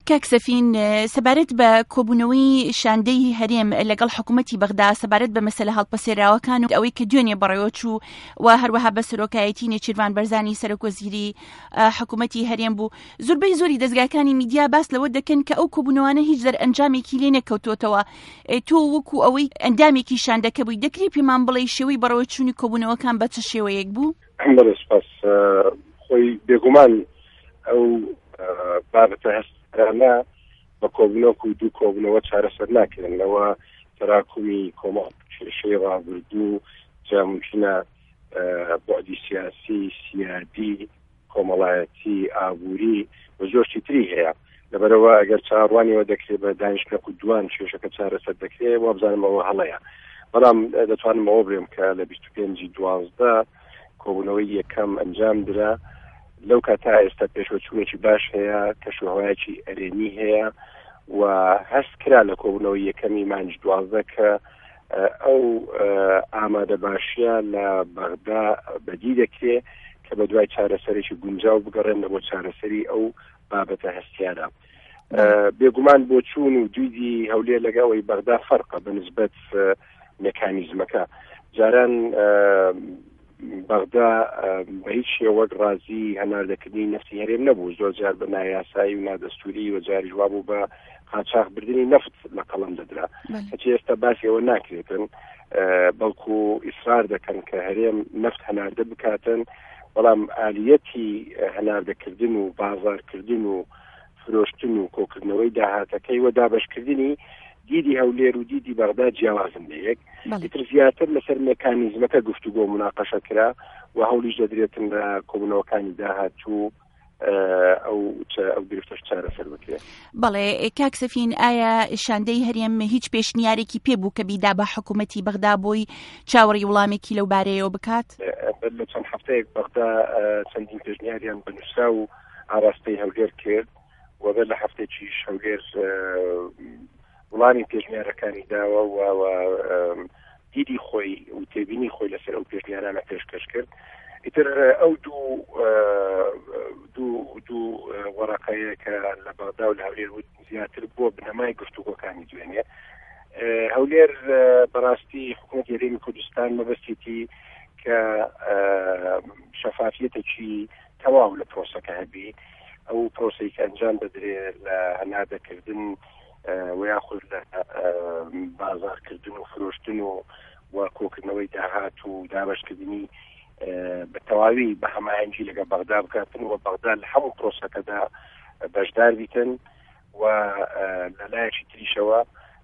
کاک سەفین سەبارەت بە کۆبوونەوەی شاندەی هەرێم لەگەڵ حکوومەتی بەغدا سەبارەت بە مەسەلە هەڵپەسێراوەکان و ئەوەی کە دوێنێ بەڕێوەچوو و هەروەها بە سەرۆکایەتی نێچیروان بەرزانی سەرۆکوەزیری حکوومەتی هەرێم بوو زۆربەی دەستگاکانی میدیا باس لەوە دەکەن کە ئەو کۆبوونەوانە هیچ دەرئەنجامێکی لێ نەکەوتوتەوە. تۆ وەکو ئەوەی ئەندامێکی شاندەکە بووی دەکرێت پێمان بڵێ شێوەی بەڕێوەچوونی کۆبوونەوەکان بە چه شێوەیەک بوو؟ سپاس خۆی بێگومان ئەو بابەتە هەستانە بە کۆبوونەوەک و دوو کۆبوونەوە چارەسەر ناکردنەوە تەراکمی کۆمەڵ کێشەی ڕابردوو جامونکینە بۆعدی سیاسی سیادی کۆمەڵایەتی ئابووری و زۆرشی تری هەیە لەبەرەوە ئەگەر چاڕوانیەوە دەکرێت بە دانیشتنەک و دوان کێشەکە چارەسەر دەکرێت وە بزانمەوە هەڵەیە بەڵام دەتوانمەوە بڵێم کە لە 25/12 کۆبوونەوەی یەکەم ئەنجام درا لەو کاتا ئێستا پێشوەچوونێکی باش هەیە کەشوهەوایەکی ئەرێنی هەیە و هەست کرا لە کۆبوونەوەی یەکەمی مانج 12 کە ئەو ئامادە باشیە لە بەغدا بەدی دەکرێت کە بە دوای چارەسەرێکی گونجاو بگەڕێن بۆ چارەسەری ئەو بابەتە هەستیانە بێگومان بۆ چوون و دویدی هەولێر لەگەڵەوەی بەغدا فەرقە بەنسبەت مێکانیزمەکە جاران بەغدا بە هیچ شێوەک ڕازی هەناردەکردنی نەفتی هەرێم نەبوو زۆر جار بە نایاسایی و نادەستوری و جاری جواب بوو بە قاچاقبردنی نەفت لە قەڵەم دەدرا هەچی ئێستا باسی ئەوە ناکرێتن بەڵکو ئیسرار دەکەن کە هەرێم نەفت هەناردە بکاتن بەڵام ئالیەتی هەناردەکردن و بازارکردن و فرۆشتن و کۆکردنەوەی داهاتەکەی و دابەشکردنی دیدی هەولێر و دیدی بەغدا جیاوازن لە یەک ئیتر زیاتر لەسەر مێکانیزمەکە گفتوگۆ مناقەشە کرا و هەولیش دەدرێتن لە کۆبوونەوەکانی داهاتوو ئەو گرفتەش چارەسەر بکرێت. بەڵێ کاک سەفین ئایا شاندەی هەرێم هیچ پێشنیارێکی پێبوو کە بیدا بە حکوومەتی بەغدا بۆی چاوەڕی وڵامێکی لەو بارەیەوە بکات؟ لە چەند هەفتەیەک بەغدا چەندین پێشنیاریان بنووسا و ئاراستەی هەولێر کرد و بەر لە هەفتێکیش هەولێر وڵامی پێشنیارەکانی داوە و دیدی خۆی و تێبینی خۆی لەسەر ئەو پێشنیارانە پێشکەش کرد. ئیتر ئەو دوو وەرەقەیە کە لە بەغدا و لە هەولێر زیاتر بووە بنەمای گفتوگۆکانی دوێنێ هەولێر بەڕاستی حکوومەتی هەرێمی کوردستان مەبەستێتی کە شەفافیەتێکی تەواو لە پرۆسەکە هەبی ئەو پرۆسەی کە ئەنجام دەدرێت لە هەناردەکردن و یاخود لە بازارکردن و فرۆشتن و کۆکردنەوەی داهات و دابەشکردنی بە تەواوی بە هەماهەنگی لەگە بەغدا بکاتن و بەغدا لە هەموو پرۆسەکەدا بەشدار بیتن و لەلایەکی تریشەوە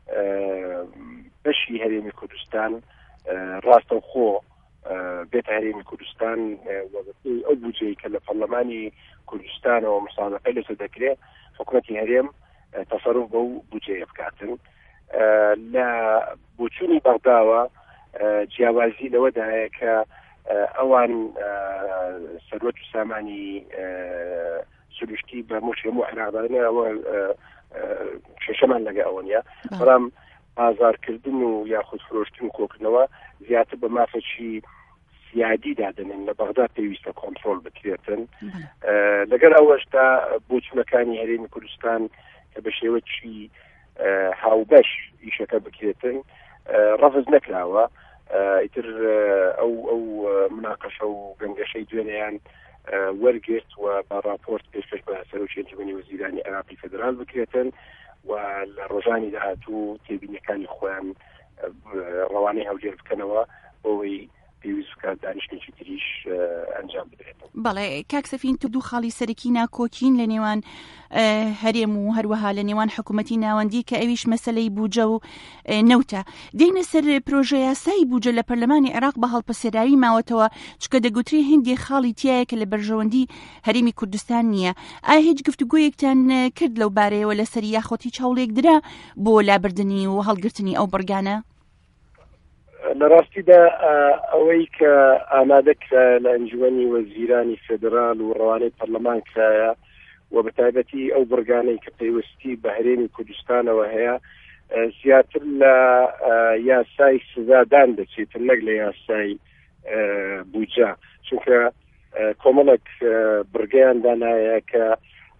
بەشی هەرێمی کوردستان ڕاستەوخۆ بێتە هەرێمی کوردستان وەبەی ئەو بودجەی کە لە پەرلەمانی کوردستانەوە مسابقەی لەسەر دەکرێت حکوومەتی هەرێم تەسەڕف بەو بودجەیە بکاتن لە بۆچوونی بەغداوە جیاوازی لەوەدایە کە ئەوان سەروەت و سامانی سروشتی بە هەموو عێراقدارانە ئەوە کێشەمان لەگە ئەوە نیە بەڵام بازارکردن و یاخود فرۆشتن و کۆکردنەوە زیاتر بە مافەچی سیادی دادنن لە بەغدا پێویستە کۆنترۆل بکرێتن لەگەر ئەوەشتا بۆچوونەکانی هەرێمی کوردستان کە بە شێوەیەکی هاوبەش ئیشەکە بکرێتن ڕەفز نەکراوە ئیتر ئەو مناقەشە و گەنگەشەی دوێنەیان وەرگرت و بە راپۆرت پێشکەش بە سەرۆکی ئەنجومەنی وەزیرانی عێراقی فێدرال بکرێتن و لە ڕۆژانی داهاتوو تێبینیەکانی خۆیان ڕەوانەی هەولێر بکەنەوە بۆەوەی پێویست بکات دانیشتێکی تریش ئەنجام بدرێت. بەڵێ کاک سەفین تو دوو خاڵی سەرەکی ناکۆکین لە نێوان هەرێم و هەروەها لە نێوان حکوومەتی ناوەندی کە ئەویش مەسەلەی بوجە و نەوتە دێنە سەر پرۆژە یاسایی بوجە لە پەرلەمانی عێراق بە هەڵپەسێراوی ماوەتەوە چکە دەگوترێ هێندێ خاڵی تایە کە لە بەرژەوەندی هەرێمی کوردستان نییە. ئایا هیچ گفتوگۆیەکتان کرد لەو بارەیەوە لەسەری یاخۆتی چاوڵێک درا بۆ لابردنی و هەڵگرتنی ئەو بەرگانە؟ لە ڕاستیدا ئەوەی کە ئامادەکرا لە ئەنجومەنی وەزیرانی فێدرال و ڕەوانەی پەرلەمان کرایە و بەتایبەتی ئەو بەرگانەی کە پەیوەستی بە هەرێمی کوردستانەوە هەیە زیاتر لە یاسای سزادان دەچێتن نەک لە یاسای بوجە چونکە کۆمەڵێک بڕگەیان دانایە کە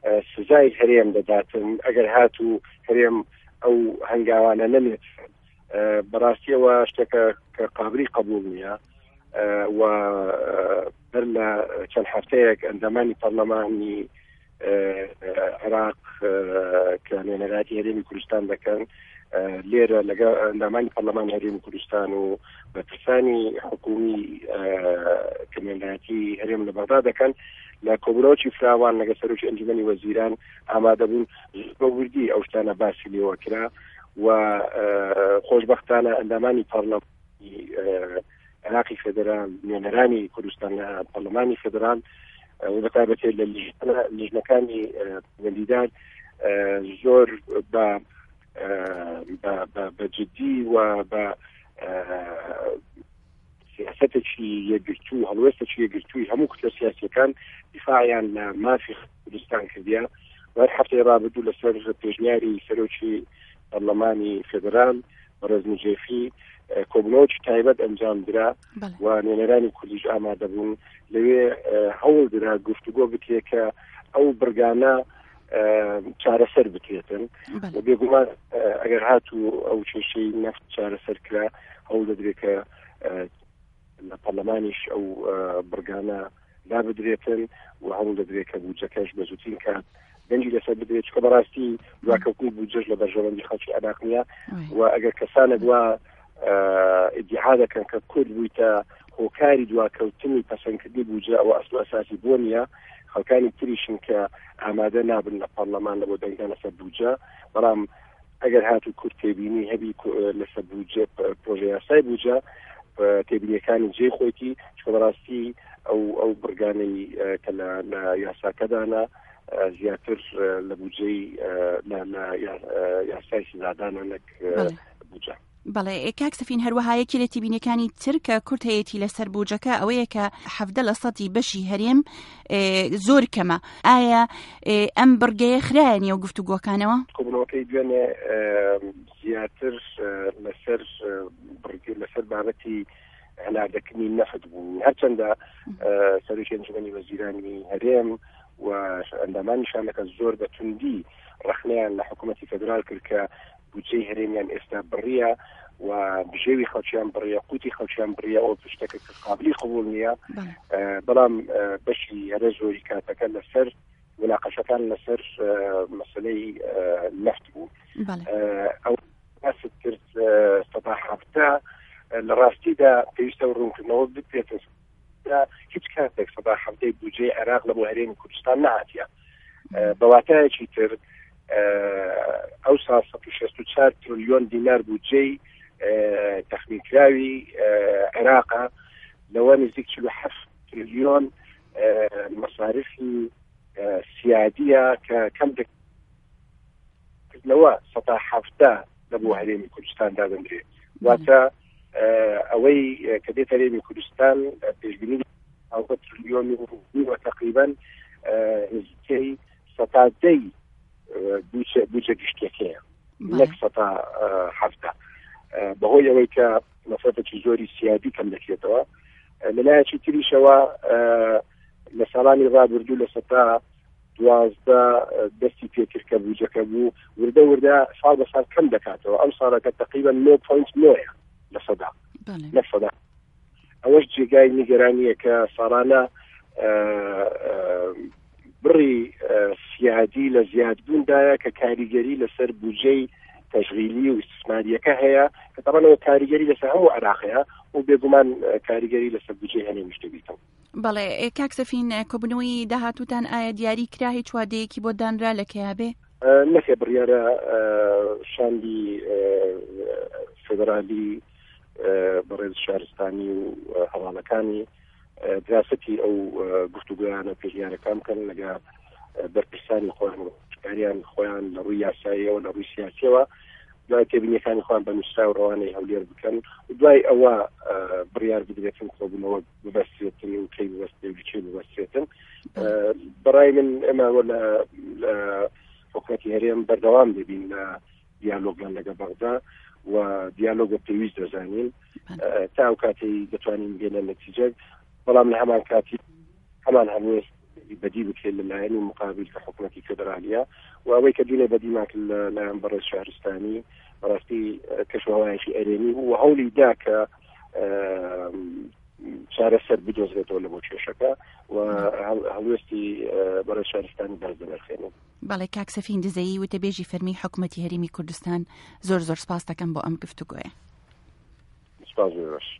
سزای هەرێم دەداتن ئەگەر هاتوو هەرێم ئەو هەنگاوانە نەمێت بەڕاستیەوە شتێکە کە قابلی قبول نییە و بەر لە چەند هەفتەیەک ئەندامانی پەرلەمانی عێراق کە نوێنەراتی هەرێمی کوردستان دەکەن لێرە لەگەڵ ئەندامانی پەرلەمانی هەرێمی کوردستان و بەرپرسانی حکومی کە نوێنەراتی هەرێم لە بەغدا دەکەن لە کۆبوونەوەی فراوان لەگە سەرۆکی ئەنجومەنی وەزیران ئامادەبوون بە وردی ئەو شتانە باسی لێوە کرا و خۆشبەختانە ئەندامانی پەرلەمانی عێراقی فێدرال نوێنەرانی کوردستان لە پەرلەمانی فێدرال و بەتایبەتی لە لیژنەکانی وەندیدار زۆر بە جدی و بە سیاستێکی یەکگرتوو هەڵوێستێکی یەکگرتووی هەموو کتلە سیاسیەکان دیفاعیان لە مافی کوردستان کردیە و هەر هەفتەی ڕابردوو لەسەر پێشنیاری سەرۆکی پەرلەمانی فێدرال بەڕێز نجێفی کۆبوونەوەکی تایبەت ئەنجام درا و نوێنەرانی کوردیش ئامادەبوون لەوێ هەوڵ درا گفتوگۆ بکرێت کە ئەو بڕگانە چارەسەر بکرێتن و بێگومان ئەگەر هاتوو ئەو کێشەی نەفت چارەسەر کرا هەوڵ دەدرێت کە لە پەرلەمانیش ئەو بڕگانە لا بدرێتن و هەوڵ دەدرێت کە بودجەکەش بە زووترین کات دەنجی لەسەر بدرێت چکە بەڕاستی دواکەوتنی بودجەش لە بەرژەوەندی خەڵکی عێراق نییە و ئەگەر کەسانە دوا ئیدعا دەکەن کە کورد بوویتە هۆکاری دواکەوتنی پەسەندکردنی بودجە ئەوە ئەسڵ ئەساسی بۆ نییە خەڵکانی تریشن کە ئامادە نابن لە پەرلەمان لە بۆ دەنگدان لەسەر بودجە بەڵام ئەگەر هاتوو کورد تێبینی هەبی لەسەر بودجە پرۆژە یاسای بودجە تێبینیەکانی جێ خۆیتی چکە بەڕاستی ئەو بڕگانەی کە لە یاساکەدانە زیاتر لە بودجەی لە یاسای سزادانە نەک بودجە. بەڵێ کاک سەفین هەروەهایەکی لە تێبینیەکانی تر کە کورد هەیەی لەسەر بودجەکە ئەوەیە کە 70% بەشی هەرێم زۆر کەمە. ئایا ئەم بڕگەیە خرایە و گفتوگۆکانەوە؟ کۆبوونەوەکەی دوێنێ زیاتر لەسەر بابەتی هەناردەکردنی نەفت بوو هەرچەندە سەرۆکی ئەنجومەنی وەزیرانی هەرێم و ئەندامانیشانەکە زۆر بە توندی ڕەخنەیان لە حکوومەتی فێدرال کرد کە بودجەی هەرێمیان ئێستا بڕیە و بژێوی خەڵکیان بڕیە قوتی خەڵکیان بڕیە ئەو پشتەکە کە قابلی قبول نییە بەڵام بەشی هەرە زۆری کاتەکە لەسەر مناقەشەکان لەسەر مەسەلەی نەفت بوو ئەو باست کرد سەدا هەفتە لە ڕاستیدا پێویستە ڕوونکردنەوە بکرێتن هیچ کاتێک سەدا هەفتەی بودجەی عێراق لە بۆ هەرێمی کوردستان نهاتیە بەواتایەکی تر ئەو سال 164 تریلیۆن دینار بودجەی تەخمینکراوی عێراقا لەوە نزیک 47 تریلیۆن مەصارفی سیادیە کە کەم دەکردنەوە سەدا هەفتە لە بۆ هەرێمی کوردستان دادەنرێت واتە ئەوەی کە دێت هەرێمی کوردستان پێشبینی 10 تریلیۆن و تقریبا نزیکەی 100 بودجە گشتیەکەیە نەک 107 بەهۆی ئەوەی کە مەسەفێکی زۆری سیادی کەم دەکرێتەوە لەلایەکی تریشەوە لە ساڵانی ڕابردوو لە 112 دەستی پێکرد کە بودجەکە بوو وردە ساڵ بە ساڵ کەم دەکاتەوە ئەم ساڵەکە تقریبا 9.9 لە سەدا نەک سەدا ئەوەش جێگای نیگەرانیە کە ساڵانە بڕی سیادی لە زیادبووندایە کە کاریگەری لەسەر بودجەی تەشغیلی و استثماریەکە هەیە کە تەمەنەوە کاریگەری لەسەر هەموو عێراقەیە و بێگومان کاریگەری لەسەر بودجەی هەرێمیش دەبێتەوە. بەڵێ کاک سەفین کۆبوونەوەی داهاتووتان ئایا دیاری کرا هیچ وادەیەکی بۆ دانرا لە کەیابێ؟ نەخێ بڕیارە شاندی فێدرالی بەڕێز شارستانی و هەواڵەکانی دراستی ئەو گفتوگویانە پێشنیارەکان بکەن لەگە بەرپرسانی خۆیان و شکاریان خۆیان لە ڕووی یاساییەوە لە ڕووی سیاسیەوە دوای تێبینیەکانی خۆیان بە نووسرا و ڕەوانەی هەولێر بکەن و دوای ئەوە بڕیار بدرێتن کۆبوونەوە ببەستێتن و کەی ببەستێ و چی ببەستێتن بەڕای من ئێمەوە لە حکومەتی هەرێم بەردەوام دەبین لە دیالۆگان لەگە بەغدا و دیالۆگە پێویست دەزانین تا ئەو کاتەی دەتوانین بێنە نەتیجە بەڵام لە هەمان کاتی هەمان هەموێست بدی بکرێت لەلایەنی مقابل کە حکوومەتی فێدرالیە و ئەوەی کە دوێنێ بەدیماک لایەن بەڕێز شارستانی بەڕاستی کەشوهەوایەکی ئەرێنی و هەوڵی دا کە چارەسەر بدۆزرێتەوە لە بۆ کێشەکە و هەڵوێستی بەڕێز شارستانی بەرز دەنرخێنن. بەڵێ کاک سەفین دزەیی وتەبێژی فەرمی حکوومەتی هەرێمی کوردستان زۆر سپاس دەکەم بۆ ئەم گفتوگۆیە. سپاس.